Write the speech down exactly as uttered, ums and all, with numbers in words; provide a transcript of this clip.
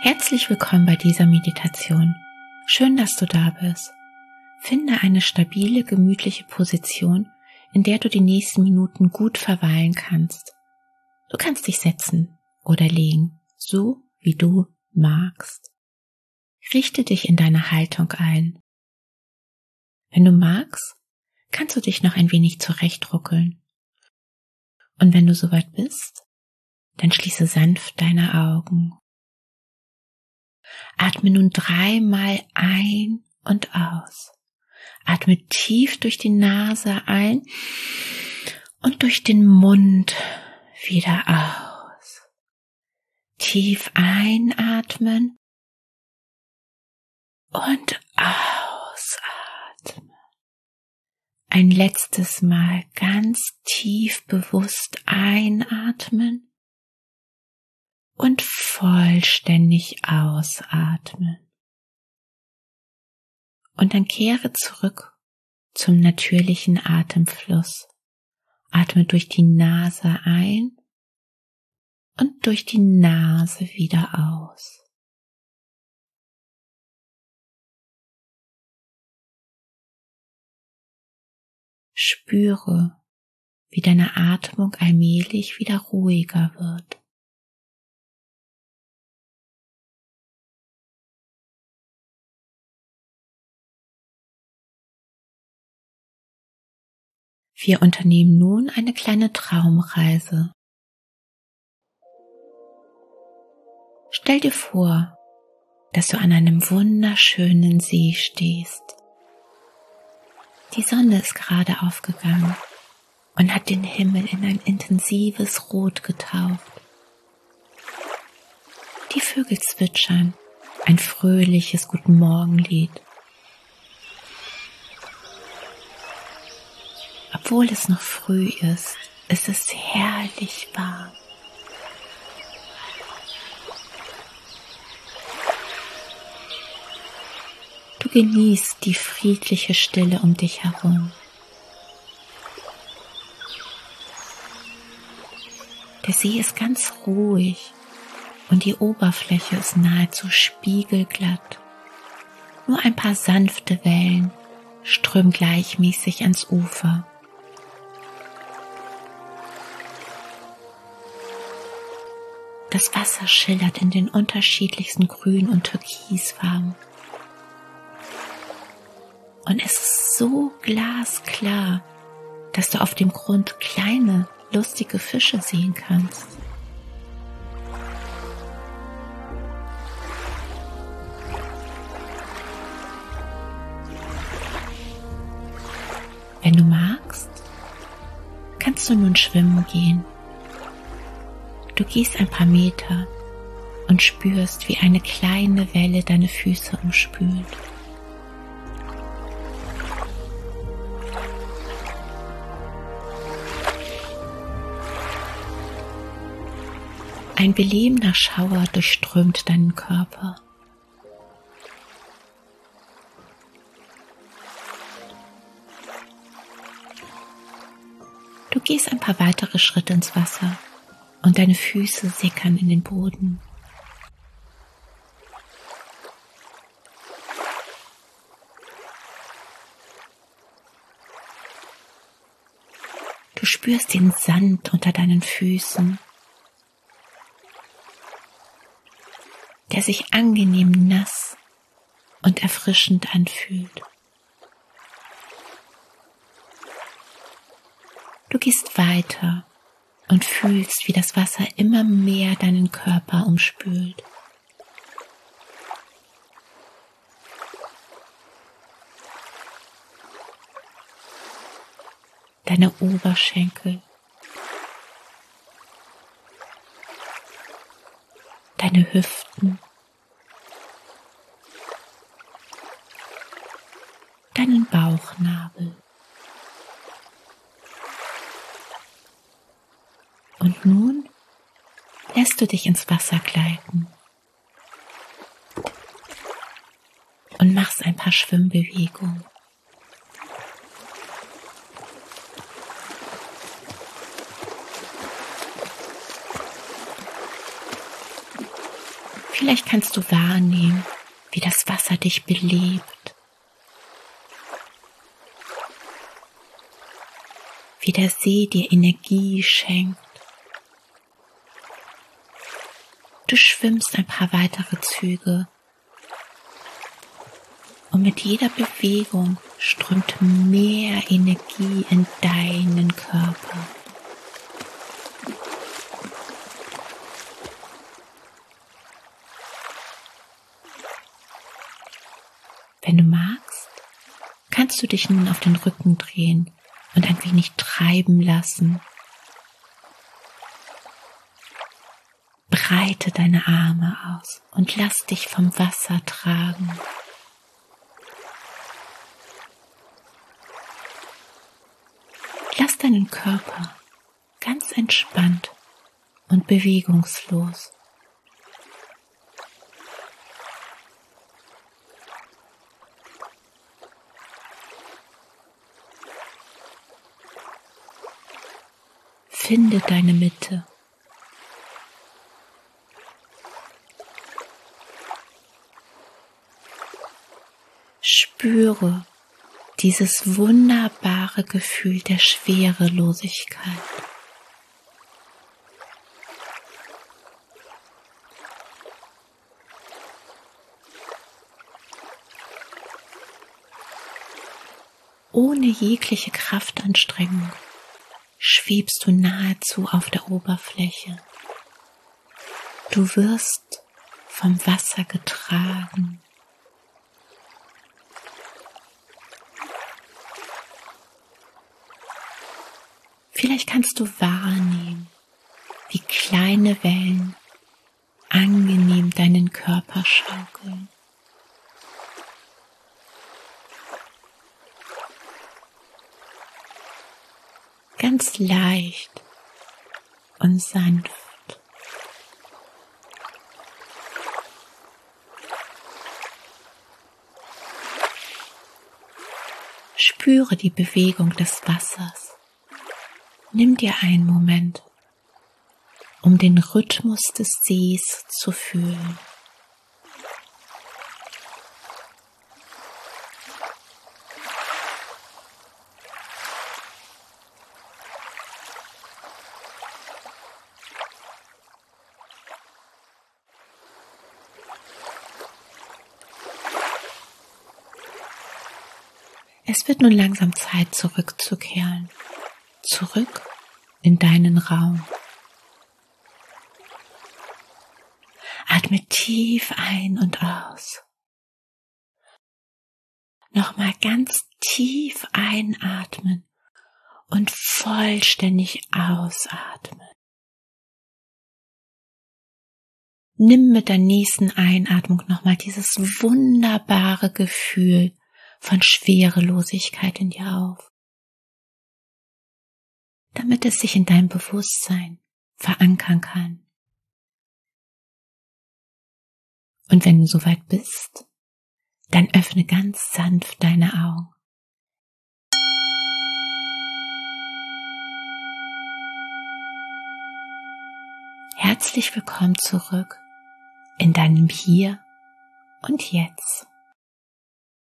Herzlich willkommen bei dieser Meditation. Schön, dass du da bist. Finde eine stabile, gemütliche Position, in der du die nächsten Minuten gut verweilen kannst. Du kannst dich setzen oder legen, so wie du magst. Richte dich in deine Haltung ein. Wenn du magst, kannst du dich noch ein wenig zurechtruckeln. Und wenn du soweit bist, dann schließe sanft deine Augen. Atme nun dreimal ein und aus. Atme tief durch die Nase ein und durch den Mund wieder aus. Tief einatmen und ausatmen. Ein letztes Mal ganz tief bewusst einatmen und vollständig ausatmen. Und dann kehre zurück zum natürlichen Atemfluss. Atme durch die Nase ein und durch die Nase wieder aus. Spüre, wie deine Atmung allmählich wieder ruhiger wird. Wir unternehmen nun eine kleine Traumreise. Stell dir vor, dass du an einem wunderschönen See stehst. Die Sonne ist gerade aufgegangen und hat den Himmel in ein intensives Rot getaucht. Die Vögel zwitschern, ein fröhliches Guten Morgenlied. Obwohl es noch früh ist, ist es herrlich warm. Du genießt die friedliche Stille um dich herum. Der See ist ganz ruhig und die Oberfläche ist nahezu spiegelglatt. Nur ein paar sanfte Wellen strömen gleichmäßig ans Ufer. Das Wasser schillert in den unterschiedlichsten Grün- und Türkisfarben. Und es ist so glasklar, dass du auf dem Grund kleine, lustige Fische sehen kannst. Wenn du magst, kannst du nun schwimmen gehen. Du gehst ein paar Meter und spürst, wie eine kleine Welle deine Füße umspült. Ein belebender Schauer durchströmt deinen Körper. Du gehst ein paar weitere Schritte ins Wasser und deine Füße sickern in den Boden. Du spürst den Sand unter deinen Füßen, der sich angenehm nass und erfrischend anfühlt. Du gehst weiter und fühlst, wie das Wasser immer mehr deinen Körper umspült. Deine Oberschenkel, deine Hüften, deinen Bauchnabel. Und nun lässt du dich ins Wasser gleiten und machst ein paar Schwimmbewegungen. Vielleicht kannst du wahrnehmen, wie das Wasser dich belebt, wie der See dir Energie schenkt. Du schwimmst ein paar weitere Züge und mit jeder Bewegung strömt mehr Energie in deinen Körper. Wenn du magst, kannst du dich nun auf den Rücken drehen und ein wenig treiben lassen. Breite deine Arme aus und lass dich vom Wasser tragen. Lass deinen Körper ganz entspannt und bewegungslos. Finde deine Mitte. Spüre dieses wunderbare Gefühl der Schwerelosigkeit. Ohne jegliche Kraftanstrengung schwebst du nahezu auf der Oberfläche. Du wirst vom Wasser getragen. Vielleicht kannst du wahrnehmen, wie kleine Wellen angenehm deinen Körper schaukeln. Ganz leicht und sanft. Spüre die Bewegung des Wassers. Nimm dir einen Moment, um den Rhythmus des Sees zu fühlen. Es wird nun langsam Zeit, zurückzukehren. Zurück in deinen Raum. Atme tief ein und aus. Nochmal ganz tief einatmen und vollständig ausatmen. Nimm mit der nächsten Einatmung nochmal dieses wunderbare Gefühl von Schwerelosigkeit in dir auf, damit es sich in deinem Bewusstsein verankern kann. Und wenn du soweit bist, dann öffne ganz sanft deine Augen. Herzlich willkommen zurück in deinem Hier und Jetzt.